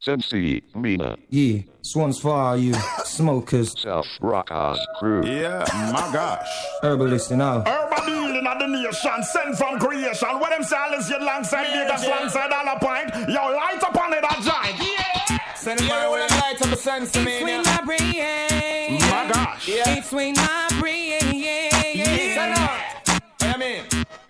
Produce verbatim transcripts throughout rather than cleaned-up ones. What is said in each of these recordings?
Sensei, Mina. Yeah, this one's for all you smokers. South Rockers crew. Yeah, my gosh. Herbalist and all. Herbal dealing of the nation, sent from creation. What them say is your alongside Vegas, alongside Dollar Point. Yo, light up on it, that giant. Yeah. Send it my way, light up a sense of me. Swing my brain. My gosh. Yeah. It swing my brain. Yeah, yeah. Yeah. What I mean?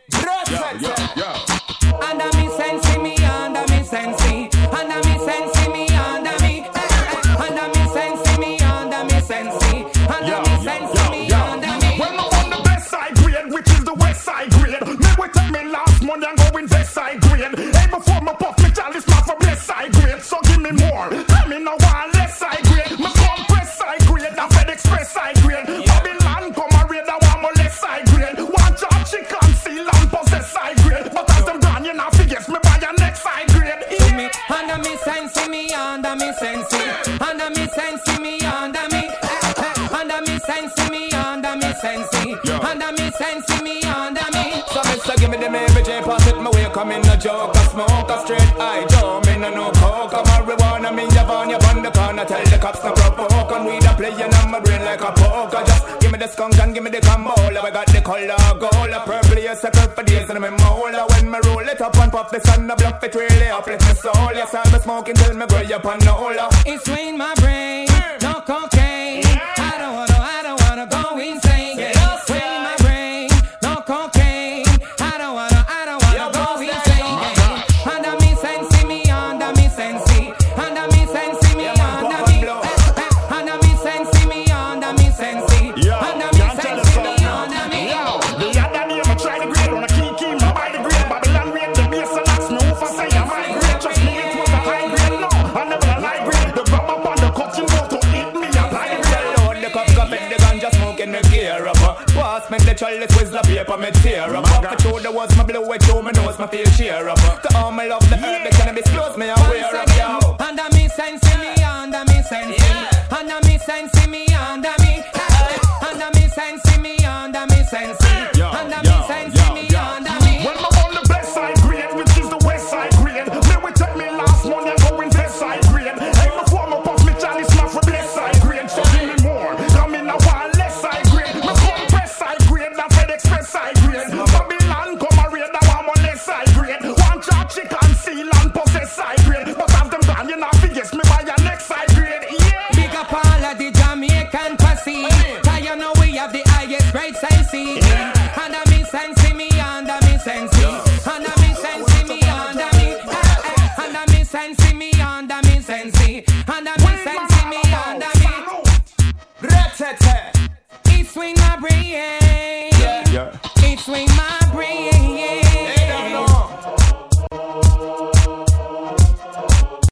Yo, yo, yo. Under me sense me, under me sense me. Under me sense me, under me. Under me sense me, under me sense me. Under me sense me, under me. When I'm on the best side grade, which is the west side grade. Me we take me last money and go invest side grade. Hey, before me pop me chalice, not for best side grade. So give me more. Tell me now one less side grade. Me come press side grade, and Fed Express side grade. Babylon come and raid, I want my less side grade. Watch out, chicken seal and possess side grade. But as them done, you know, figures me buy your next side grade. Me, under me sense me, under me sense me. Under me sense me, under me. Under me sense me, under me sense me. Under me sense me, under me. So mister give me the Mary J, pass it my way, come in a joke, a smoke, a straight eye, jump in a no coke, a marijuana, me ya van, ya van the corner, tell the cops no provoke, and we da playing on my brain like a poker, just give me the skunk and give me the camola, we got the color, gold, a purple, a circle for days, and I'm mola, when me roll it up and pop the sun, the bluff it really uplift my soul, yes, I'll be smoking till me grow up on Nola. It's swing my brain, no cocaine, I don't wanna, I don't wanna go insane, yeah. Swing my brain, no cocaine, I don't wanna, I don't wanna go insane, yeah. Under me sense me, under me sense me, under me sense me, under me, under me sense me, under me sense me, under me sense me, under me. The other day I try the grade on a key key, my buy the grade, Babylon rate the base and ask me who for say I'm high grade. Trust me, it was a high grade, no, I never a high grade. The grab up on the cutting board to eat me a high grade. Load the cup, cup in the ganja smoking the gear up. Pass me the chalice with the paper, me tear up. Up to the ones, my blow it through my nose, my feel cheer up. To all my love, the herb, the cannabis close me aware up, yo. Under me sense me, under me sense me, under me sense me, under me, under me sense me, under me sense me, under me sense me, under me. When I'm on the best side grade, which is the west side grade, me we take me last money and go invest side grade. Hey, before me pop me chalice, not for bless side grade. So give me more. Come in a while less side grade. Me come press side grade, and Fed Express side grade. Babylon come a raid, I want my less side grade. One chop chicken seal and possess side grade. But have them done, you know, figures me buy your next side grade. Yeah. Big up all of the Jamaican posse, 'cause you know we have the highest grade sensei. Under me sense me, under me sense me, under me sense me, under me, under me sense me, under me sense me, under me sense me, under me. Retete. It swing my brain, Yeah. it swing my